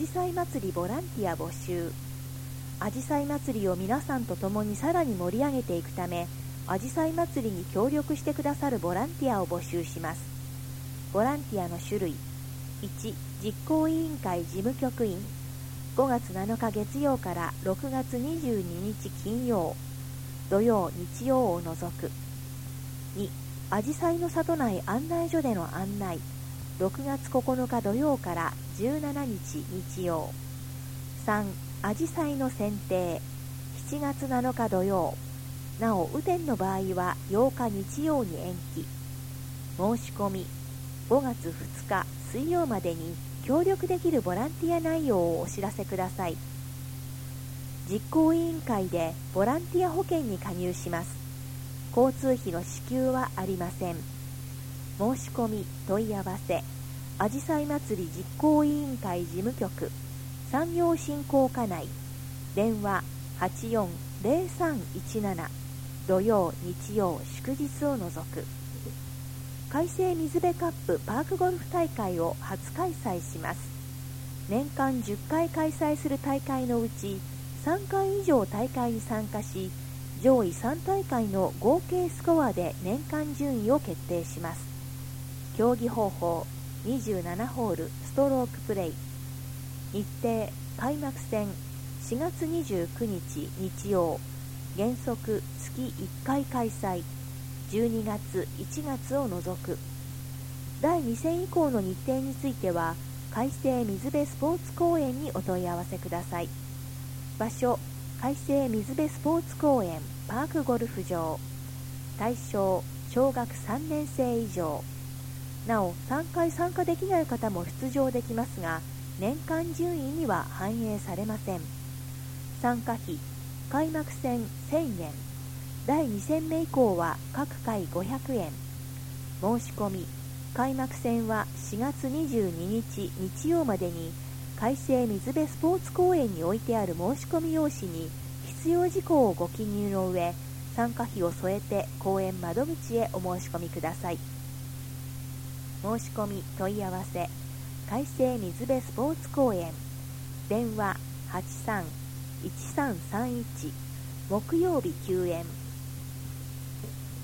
じさい祭りボランティア募集。あじさい祭りを皆さんと共にさらに盛り上げていくため、あじさい祭りに協力してくださるボランティアを募集します。ボランティアの種類。1、実行委員会事務局員。5月7日月曜から6月22日金曜、土曜日曜を除く。2、あじさいの里内案内所での案内。6月9日土曜から17日日曜。3、あじさいの剪定。7月7日土曜。なお雨天の場合は8日日曜に延期。申し込み。5月2日水曜までに協力できるボランティア内容をお知らせください。実行委員会でボランティア保険に加入します。交通費の支給はありません。申し込み問い合わせ。あじさい祭り実行委員会事務局産業振興課内。電話840317。土曜日曜祝日を除く。海星水辺カップパークゴルフ大会を初開催します。年間10回開催する大会のうち3回以上大会に参加し、上位3大会の合計スコアで年間順位を決定します。競技方法。27ホールストロークプレイ。日程。開幕戦4月29日日曜。原則月1回開催。12月1月を除く。第2戦以降の日程については海星水辺スポーツ公園にお問い合わせください。場所。海星水辺スポーツ公園パークゴルフ場。対象小学3年生以上。なお3回参加できない方も出場できますが、年間順位には反映されません。参加費。開幕戦1000円。第2戦目以降は各回500円。申し込み。開幕戦は4月22日日曜までに海星水辺スポーツ公園に置いてある申し込み用紙に必要事項をご記入の上、参加費を添えて公園窓口へお申し込みください。申し込み問い合わせ。海星水辺スポーツ公園。電話831331。木曜日休園。